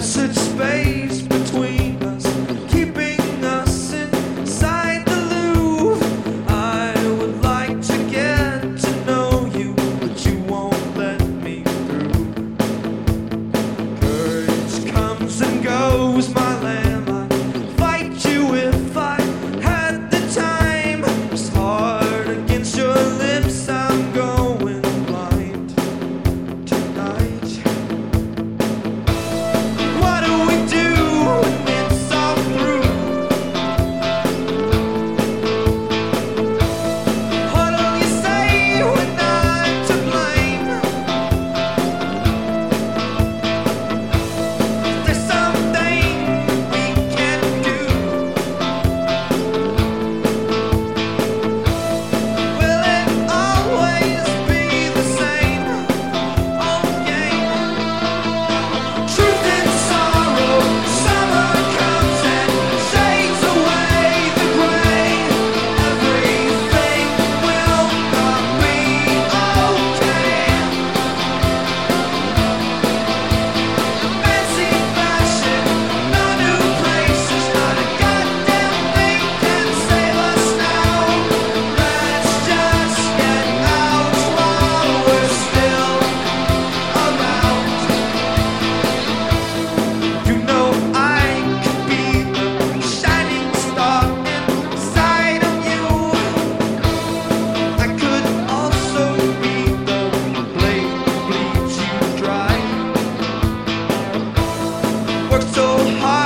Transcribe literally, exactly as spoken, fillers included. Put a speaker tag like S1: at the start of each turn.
S1: blessed space between us, keeping us inside the loop. I would like to get to know you, but you won't let me through. Courage comes and goes, my lamb. I'd fight you if I had the time. This heart against your lips, I'm going blind tonight. What do we do when it's all through? What do you say we're not to blame? There's something we can do. Will it always be the same old game? Truth and sorrow, summer comes and shades away the gray. Everything will not be okay. Fancy fashion, no new places, not a goddamn thing can save us now. Let's just get out while we're still around. You know I could be the shining star inside of you. I could also be the blade that bleeds you dry. Work so hard